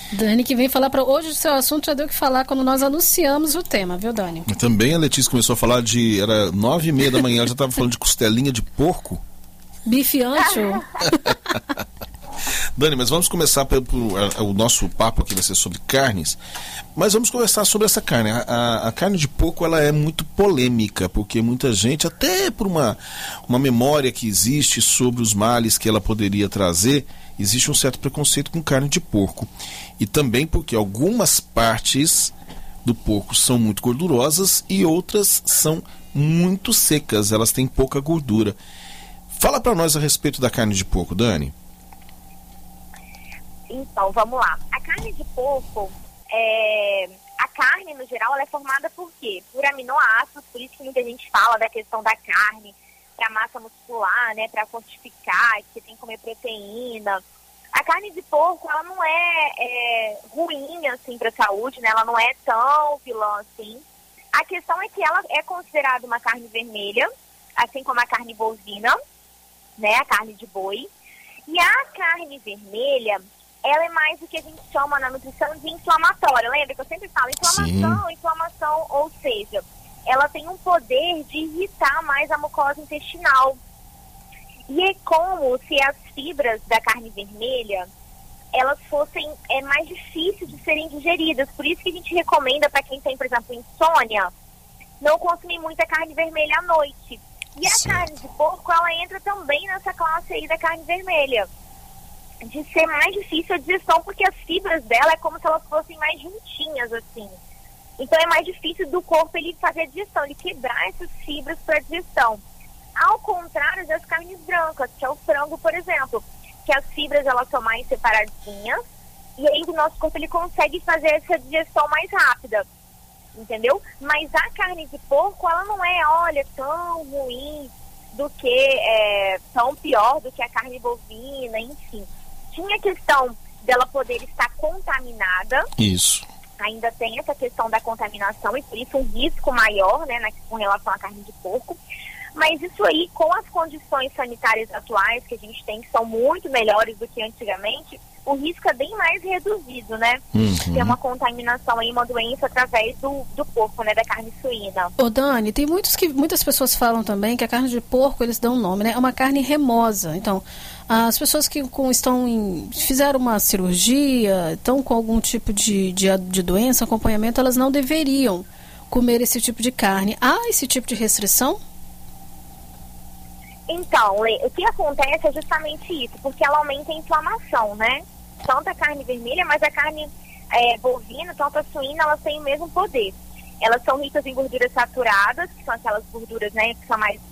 Dani, que vem falar para hoje o seu assunto já deu o que falar quando nós anunciamos o tema, viu, Dani? Também a Letícia começou a falar era 9h30 da manhã, ela já estava falando de costelinha de porco. Bife ancho. Dani, mas vamos começar o nosso papo aqui vai ser sobre carnes, mas vamos conversar sobre essa carne. A carne de porco, ela é muito polêmica, porque muita gente, até por uma memória que existe sobre os males que ela poderia trazer, existe um certo preconceito com carne de porco. E também porque algumas partes do porco são muito gordurosas e outras são muito secas, elas têm pouca gordura. Fala para nós a respeito da carne de porco, Dani. Então, vamos lá. A carne de porco, a carne, no geral, ela é formada por quê? Por aminoácidos, por isso que muita gente fala da questão da carne para massa muscular, né, para fortificar, que você tem que comer proteína. A carne de porco, ela não é ruim, assim, para a saúde, né, ela não é tão vilã assim. A questão é que ela é considerada uma carne vermelha, assim como a carne bovina, né, a carne de boi. E a carne vermelha, ela é mais o que a gente chama na nutrição de inflamatória. Lembra que eu sempre falo inflamação, ou seja, ela tem um poder de irritar mais a mucosa intestinal. E é como se as fibras da carne vermelha, elas fossem mais difíceis de serem digeridas. Por isso que a gente recomenda para quem tem, por exemplo, insônia, não consumir muita carne vermelha à noite. E a carne de porco, ela entra também nessa classe aí da carne vermelha, de ser mais difícil a digestão, porque as fibras dela é como se elas fossem mais juntinhas, assim. Então é mais difícil do corpo ele fazer a digestão, ele quebrar essas fibras para digestão. Ao contrário das carnes brancas, que é o frango, por exemplo, que as fibras elas são mais separadinhas, e aí o nosso corpo ele consegue fazer essa digestão mais rápida, entendeu? Mas a carne de porco, ela não é, tão ruim do que, tão pior do que a carne bovina, enfim. Tinha a questão dela poder estar contaminada. Isso. Ainda tem essa questão da contaminação e por isso um risco maior, né, com relação à carne de porco. Mas isso aí, com as condições sanitárias atuais que a gente tem, que são muito melhores do que antigamente, o risco é bem mais reduzido, né? Tem uma contaminação aí, uma doença através do porco, né, da carne suína. Ô Dani, tem muitas pessoas falam também que a carne de porco, eles dão um nome, né? É uma carne remosa. Então, as pessoas que fizeram uma cirurgia, estão com algum tipo de doença, acompanhamento, elas não deveriam comer esse tipo de carne. Há esse tipo de restrição? Então, o que acontece é justamente isso, porque ela aumenta a inflamação, né? Tanto a carne vermelha, mas a carne bovina, tanto a suína, elas têm o mesmo poder. Elas são ricas em gorduras saturadas, que são aquelas gorduras, né, que são mais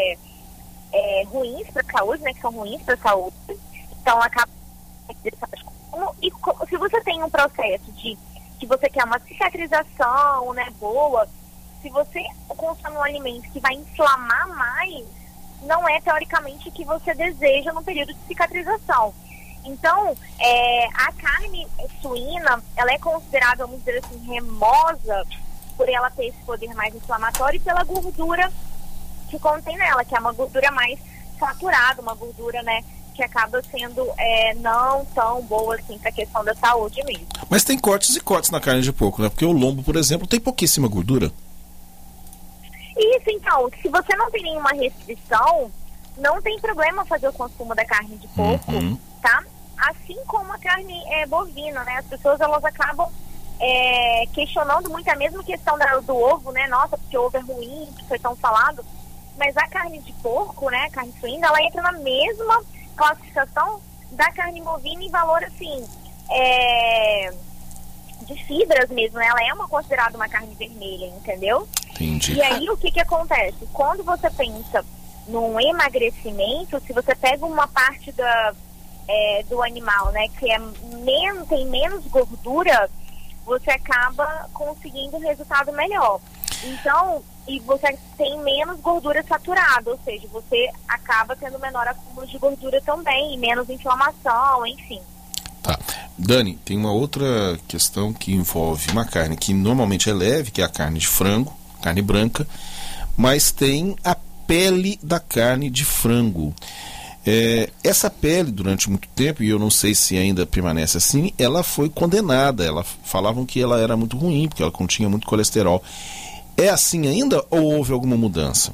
ruins para a saúde, né, que são ruins para a saúde. Então, acaba... E se você tem um processo que você quer uma cicatrização, né, boa, se você consome um alimento que vai inflamar mais, não é teoricamente o que você deseja no período de cicatrização. Então, a carne suína, ela é considerada, vamos dizer assim, remosa, por ela ter esse poder mais inflamatório e pela gordura que contém nela, que é uma gordura mais saturada, uma gordura, né, que acaba sendo não tão boa assim para a questão da saúde mesmo. Mas tem cortes e cortes na carne de porco, né? Porque o lombo, por exemplo, tem pouquíssima gordura. Isso, então, se você não tem nenhuma restrição, não tem problema fazer o consumo da carne de porco, tá? Assim como a carne bovina, né? As pessoas, elas acabam questionando muito a mesma questão do ovo, né? Nossa, porque o ovo é ruim, que foi tão falado. Mas a carne de porco, né? A carne suína, ela entra na mesma classificação da carne bovina em valor, assim, de fibras mesmo, né? Ela é considerada uma carne vermelha, entendeu? Entendi. E aí, o que acontece? Quando você pensa num emagrecimento, se você pega uma parte do animal, né, que tem menos gordura, você acaba conseguindo um resultado melhor. Então, e você tem menos gordura saturada, ou seja, você acaba tendo menor acúmulo de gordura também, e menos inflamação, enfim. Tá. Dani, tem uma outra questão que envolve uma carne que normalmente é leve, que é a carne de frango, carne branca, mas tem a pele da carne de frango. Essa pele, durante muito tempo, e eu não sei se ainda permanece assim, ela foi condenada. Falavam que ela era muito ruim, porque ela continha muito colesterol. É assim ainda ou houve alguma mudança?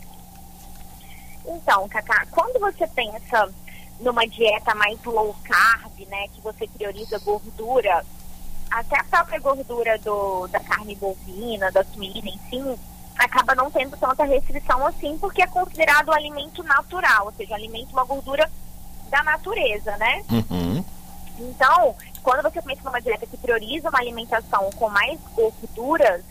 Então, Cacá, quando você pensa numa dieta mais low carb, né, que você prioriza gordura, até a própria gordura da carne bovina, da suína, enfim, acaba não tendo tanta restrição assim, porque é considerado um alimento natural, ou seja, alimento uma gordura da natureza, né? Uhum. Então, quando você pensa numa dieta que prioriza uma alimentação com mais gorduras,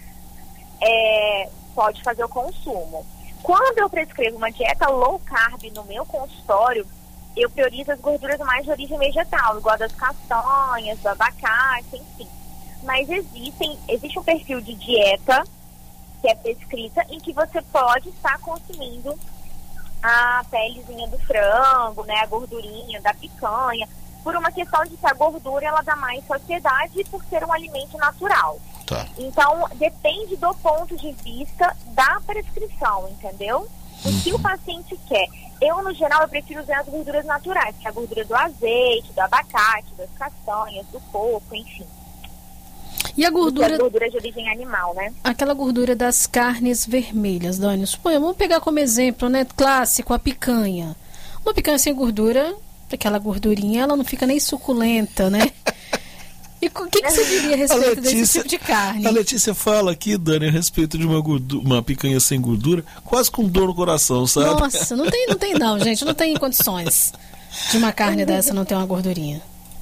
pode fazer o consumo. Quando eu prescrevo uma dieta low carb no meu consultório, eu priorizo as gorduras mais de origem vegetal, igual das castanhas, do abacate, enfim. Mas existe um perfil de dieta que é prescrita em que você pode estar consumindo a pelezinha do frango, né, a gordurinha da picanha, por uma questão de que a gordura ela dá mais saciedade por ser um alimento natural. Tá. Então, depende do ponto de vista da prescrição, entendeu? O que o paciente quer. Eu, no geral, eu prefiro usar as gorduras naturais, que é a gordura do azeite, do abacate, das castanhas, do coco, enfim. E a gordura... A gordura de origem animal, né? Aquela gordura das carnes vermelhas, Dani. Suponha, vamos pegar como exemplo, né, clássico, a picanha. Uma picanha sem gordura, aquela gordurinha, ela não fica nem suculenta, né? E o que você diria a respeito desse tipo de carne? A Letícia fala aqui, Dani, a respeito de uma picanha sem gordura, quase com dor no coração, sabe? Nossa, não tem não, gente. Não tem condições de uma carne dessa não ter uma gordurinha.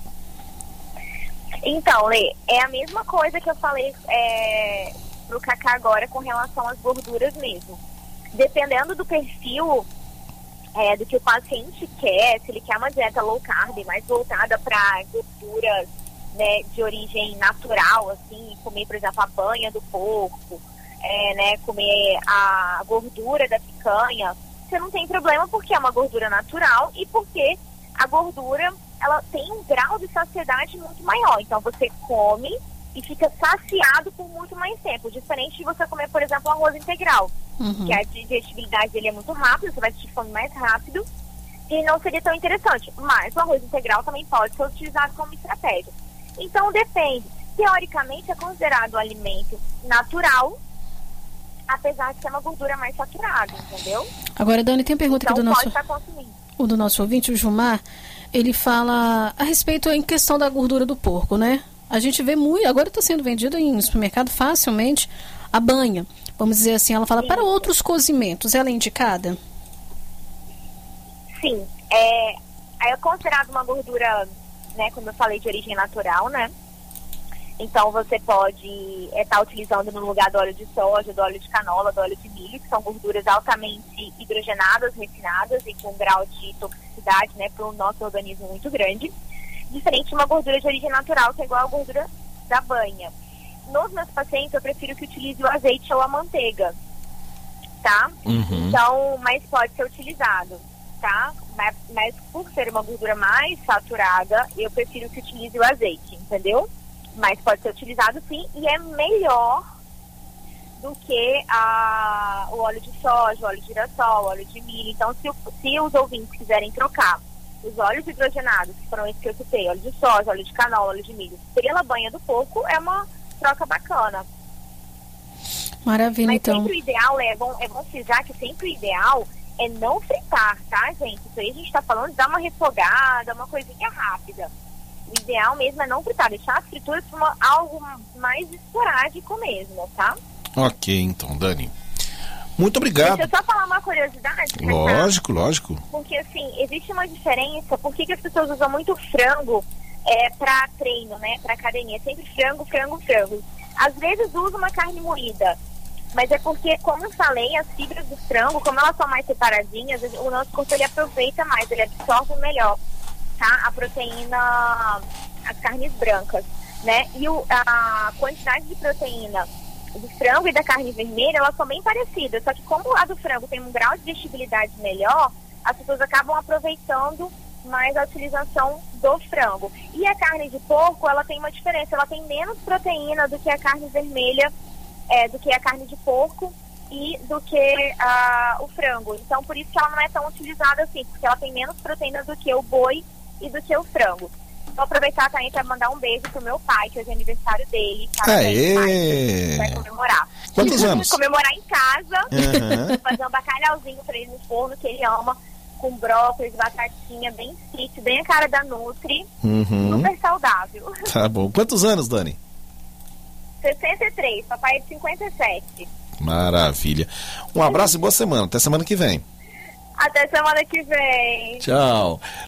Então, Lê, é a mesma coisa que eu falei pro Cacá agora com relação às gorduras mesmo. Dependendo do perfil do que o paciente quer, se ele quer uma dieta low carb, mais voltada para gorduras, né, de origem natural, assim, comer, por exemplo, a banha do porco, né, comer a gordura da picanha, você não tem problema porque é uma gordura natural e porque a gordura, ela tem um grau de saciedade muito maior. Então, você come e fica saciado por muito mais tempo, diferente de você comer, por exemplo, um arroz integral, que a digestibilidade dele é muito rápida, você vai sentir fome mais rápido e não seria tão interessante. Mas o arroz integral também pode ser utilizado como estratégia. Então, depende. Teoricamente, é considerado um alimento natural, apesar de ser uma gordura mais saturada, entendeu? Agora, Dani, tem pergunta então, aqui do nosso... pode estar consumindo. O do nosso ouvinte, o Gilmar, ele fala a respeito em questão da gordura do porco, né? A gente vê muito, agora está sendo vendido em supermercado facilmente a banha. Vamos dizer assim, ela fala para outros cozimentos, ela é indicada? Sim, é considerado uma gordura, né, como eu falei, de origem natural, né? Então você pode estar utilizando no lugar do óleo de soja, do óleo de canola, do óleo de milho, que são gorduras altamente hidrogenadas, refinadas e com um grau de toxicidade, né, para o nosso organismo muito grande. Diferente de uma gordura de origem natural, que é igual a gordura da banha. Nos meus pacientes, eu prefiro que utilize o azeite ou a manteiga, tá? Uhum. Então, mas pode ser utilizado, tá? Mas por ser uma gordura mais saturada, eu prefiro que utilize o azeite, entendeu? Mas pode ser utilizado sim, e é melhor do que o óleo de soja, o óleo de girassol, o óleo de milho. Então, se os ouvintes quiserem trocar os óleos hidrogenados, que foram esses que eu citei, óleo de soja, óleo de canola, óleo de milho, pela banha do porco, é uma troca bacana. Maravilha, mas então. Sempre o ideal é bom frisar que sempre o ideal é não fritar, tá, gente? Isso aí a gente tá falando de dar uma refogada, uma coisinha rápida. O ideal mesmo é não fritar, deixar as frituras para algo mais esporádico mesmo, tá? Ok, então, Dani. Muito obrigado. Deixa eu só falar uma curiosidade. Lógico, lógico. Porque, assim, existe uma diferença. Por que as pessoas usam muito frango para treino, né? Para academia. Sempre frango, frango, frango. Às vezes usa uma carne moída. Mas é porque, como eu falei, as fibras do frango, como elas são mais separadinhas, o nosso corpo ele aproveita mais, ele absorve melhor, tá? A proteína, as carnes brancas, né? E a quantidade de proteína do frango e da carne vermelha, elas são bem parecidas, só que como a do frango tem um grau de digestibilidade melhor, as pessoas acabam aproveitando mais a utilização do frango. E a carne de porco, ela tem uma diferença, ela tem menos proteína do que a carne vermelha, do que a carne de porco, e do que o frango. Então, por isso que ela não é tão utilizada assim, porque ela tem menos proteína do que o boi e do que o frango. Vou aproveitar também para mandar um beijo pro meu pai, que hoje é aniversário dele. Aê! Vai comemorar. Quantos anos? Comemorar em casa, fazer um bacalhauzinho para ele no forno, que ele ama, com brócolis, batatinha, bem fit, bem a cara da Nutri, super saudável. Tá bom. Quantos anos, Dani? 63, papai é de 57. Maravilha. Um abraço e boa semana. Até semana que vem. Até semana que vem. Tchau.